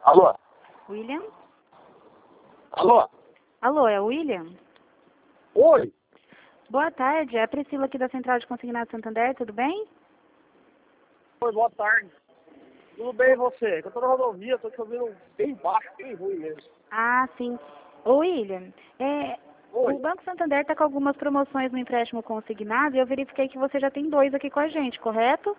Alô? William? Alô? Alô, é o William? Oi? Boa tarde, é a Priscila aqui da Central de Consignado Santander, tudo bem? Oi, boa tarde. Tudo bem e você? Eu tô na rodovia, tô te ouvindo bem baixo, bem ruim mesmo. Ah, sim. Ô William, Oi? o Banco Santander está com algumas promoções no empréstimo consignado e eu verifiquei que você já tem 2 aqui com a gente, correto?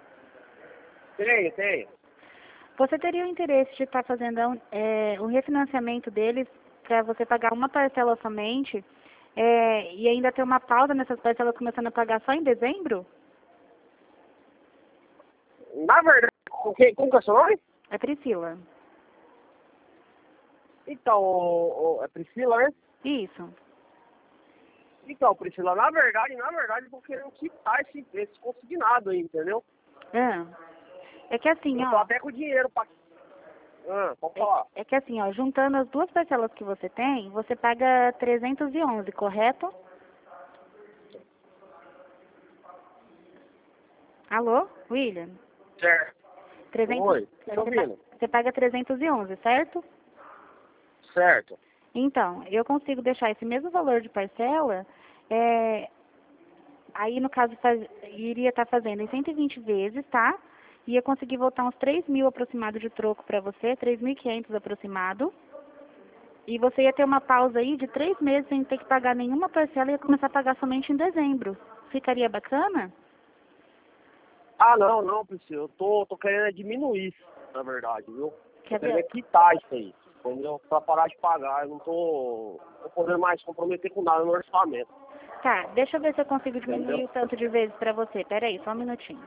Tenho. Você teria o interesse de estar fazendo um refinanciamento deles para você pagar uma parcela somente e ainda ter uma pausa nessas parcelas começando a pagar só em dezembro? Na verdade, como que é seu nome? É Priscila. Então, é Priscila, né? Isso. Então, Priscila, na verdade, eu tô querendo quitar esse consignado aí, entendeu? É que assim, Eu tô ó. até com dinheiro pra... pode falar. É que assim, ó, juntando as 2 parcelas que você tem, você paga 311, correto? Alô, William? Certo. 300, Oi, tô ouvindo. você paga 311, certo? Certo. Então, eu consigo deixar esse mesmo valor de parcela, aí no caso iria estar fazendo em 120 vezes, tá? Ia conseguir voltar uns 3.000 aproximado de troco para você, 3.500 aproximado. E você ia ter uma pausa aí de 3 meses sem ter que pagar nenhuma parcela e ia começar a pagar somente em dezembro. Ficaria bacana? Ah, não, Priscila, eu tô querendo diminuir isso, na verdade, viu? Quer Eu quero ver? quitar isso aí, entendeu? Pra parar de pagar, eu não tô podendo mais comprometer com nada no orçamento, Tá, deixa eu ver se eu consigo diminuir entendeu? o tanto de vezes pra você. Pera aí, só um minutinho.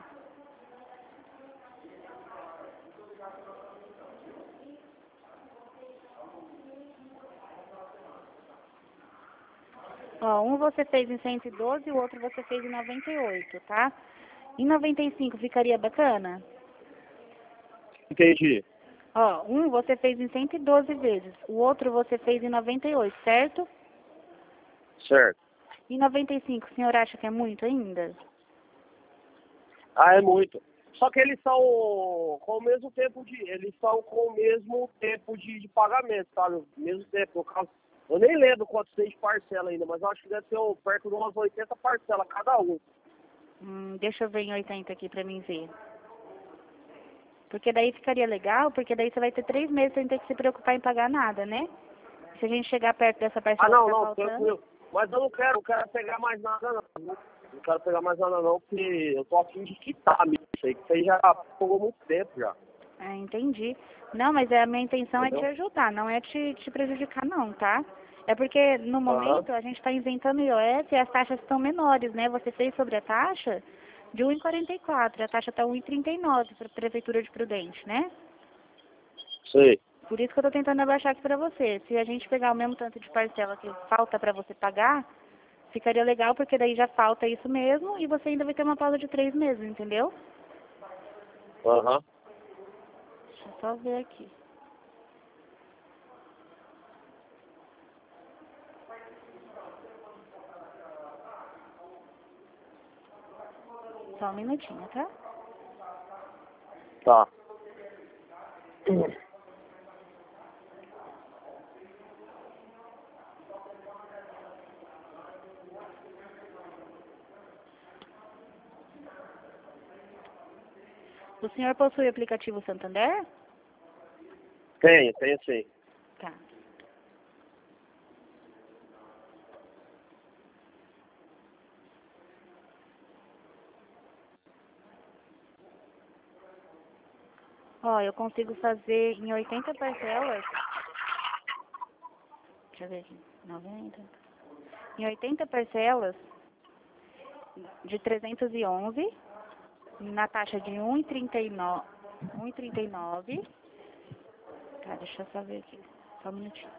Ó, um você fez em 112 e o outro você fez em 98, tá? Em 95 ficaria bacana? Entendi. Ó, um você fez em 112 vezes, o outro você fez em 98, certo? Certo. Em 95, o senhor acha que é muito ainda? Ah, é muito. Só que eles são com o mesmo tempo de pagamento, sabe? O mesmo tempo, no caso, eu nem lembro quantos tem de parcela ainda, mas eu acho que deve ter perto de umas 80 parcelas cada um. Deixa eu ver em 80 aqui pra mim ver. Porque daí ficaria legal, porque daí você vai ter 3 meses sem ter que se preocupar em pagar nada, né? Se a gente chegar perto dessa Ah, parcela que tá não, faltando... tranquilo. Mas eu não quero pegar mais nada não, viu? Não quero pegar mais nada não, porque eu tô a fim de quitar isso aí, que isso aí já pegou muito tempo já, Ah, entendi. Não, mas a minha intenção é te entendeu? ajudar, não é te prejudicar não, tá? É porque no Aham, momento a gente está inventando IOS e as taxas estão menores, né? Você fez sobre a taxa de 1,44, a taxa está 1,39 para a Prefeitura de Prudente, né? sei. Por isso que eu estou tentando abaixar aqui para você. Se a gente pegar o mesmo tanto de parcela que falta para você pagar, ficaria legal, porque daí já falta isso mesmo e você ainda vai ter uma pausa de 3 meses, entendeu? Aham. Deixa eu só ver aqui. Só um minutinho, tá? Tá. O senhor possui o aplicativo Santander? Tenho sim. Tá. Ó, eu consigo fazer em 80 parcelas. Deixa eu ver aqui. 90. Em 80 parcelas de 311, na taxa de 1,39. 1,39. Tá, deixa eu só ver aqui. Só um minutinho.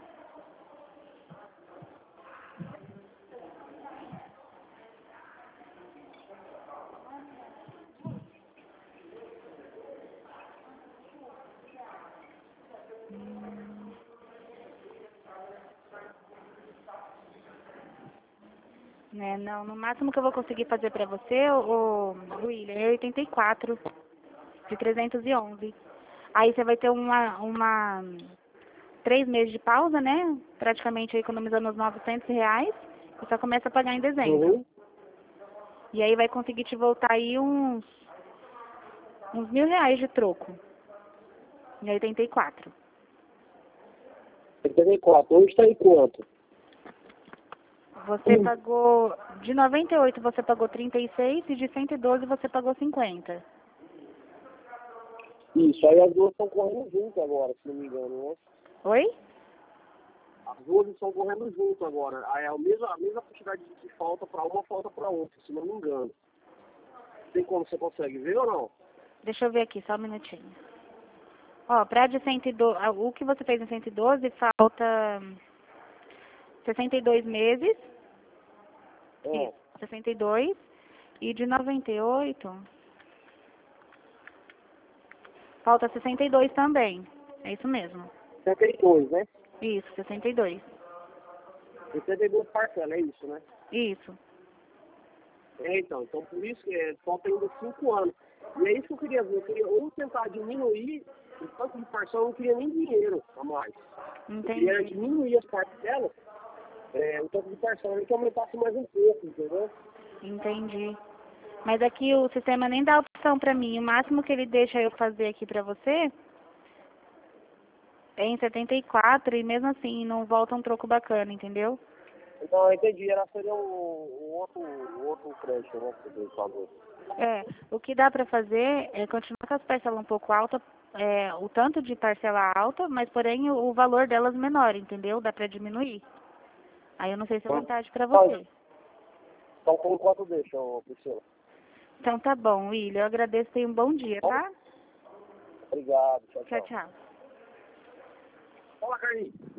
Né, não, no máximo que eu vou conseguir fazer pra você, o William, é 84 de 311. Aí você vai ter 3 meses de pausa, né? Praticamente economizando os R$ 900. E só começa a pagar em dezembro. Uhum. E aí vai conseguir te voltar aí uns R$ 1.000 de troco. Em 84. 84. Hoje está em quanto? Você pagou, de 98 você pagou 36 e de 112 você pagou 50. Isso, aí as duas estão correndo junto agora, se não me engano, né? Oi? As duas estão correndo junto agora. Aí é a mesma quantidade que falta para uma, falta para outra, se não me engano. Tem como você consegue ver ou não? Deixa eu ver aqui, só um minutinho. Ó, pra de 112, o que você fez em 112 falta 62 meses. É, Isso, 62. E de 98, falta 62 também. É isso mesmo. 72, né? Isso, 62. 72 parcelas, é isso, né? Isso. Então por isso que falta ainda 5 anos. E é isso que eu queria ver. Eu queria ou tentar diminuir o tanto de parcela, eu não queria nem dinheiro a mais. Eu queria Entendi. diminuir as parcelas, o tanto de parcela, que aumentasse mais um pouco, entendeu? Entendi. Mas aqui o sistema nem dá opção pra mim. O máximo que ele deixa eu fazer aqui pra você é em 74 e mesmo assim não volta um troco bacana, entendeu? Então, eu entendi. Seria o outro crédito, né? Que você falou. É, o que dá pra fazer é continuar com as parcelas um pouco altas, o tanto de parcela alta, mas porém o valor delas menor, entendeu? Dá pra diminuir. Aí eu não sei se é vantagem pra você. Então, com quanto deixa, Priscila? Então tá bom, William. Eu agradeço e um bom dia, tá? Obrigado. Tchau, Tchau, tchau. tchau. Fala, Carlinhos.